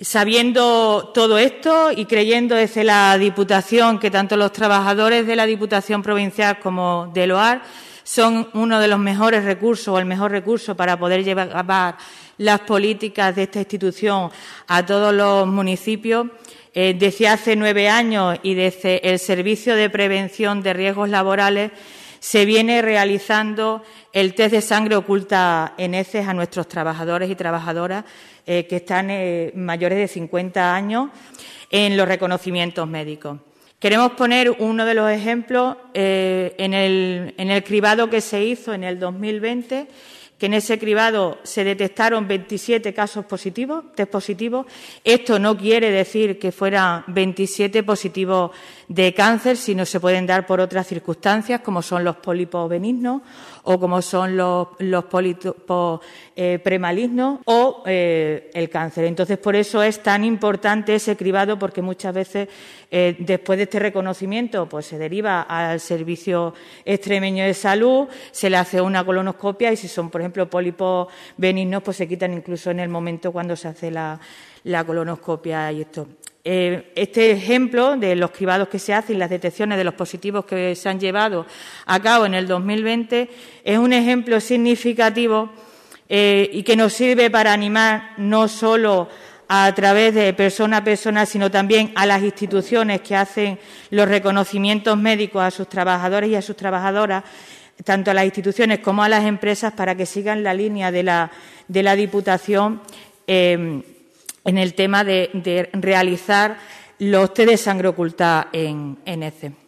Sabiendo todo esto y creyendo desde la Diputación que tanto los trabajadores de la Diputación Provincial como del OAR son uno de los mejores recursos o el mejor recurso para poder llevar las políticas de esta institución a todos los municipios, desde hace 9 años y desde el Servicio de Prevención de Riesgos Laborales se viene realizando el test de sangre oculta en heces a nuestros trabajadores y trabajadoras que están mayores de 50 años en los reconocimientos médicos. Queremos poner uno de los ejemplos en el cribado que se hizo en el 2020, que en ese cribado se detectaron 27 casos positivos, test positivos. Esto no quiere decir que fueran 27 positivos de cáncer, sino se pueden dar por otras circunstancias, como son los pólipos benignos o como son los pólipos premalignos o el cáncer. Entonces, por eso es tan importante ese cribado, porque muchas veces después de este reconocimiento pues se deriva al Servicio Extremeño de Salud, se le hace una colonoscopia y si son, por ejemplo, pólipos benignos, pues se quitan incluso en el momento cuando se hace la colonoscopia y esto. Este ejemplo de los cribados que se hacen y las detecciones de los positivos que se han llevado a cabo en el 2020 es un ejemplo significativo y que nos sirve para animar no solo a través de persona a persona, sino también a las instituciones que hacen los reconocimientos médicos a sus trabajadores y a sus trabajadoras, tanto a las instituciones como a las empresas, para que sigan la línea de la Diputación en el tema de realizar los test de sangre oculta en heces.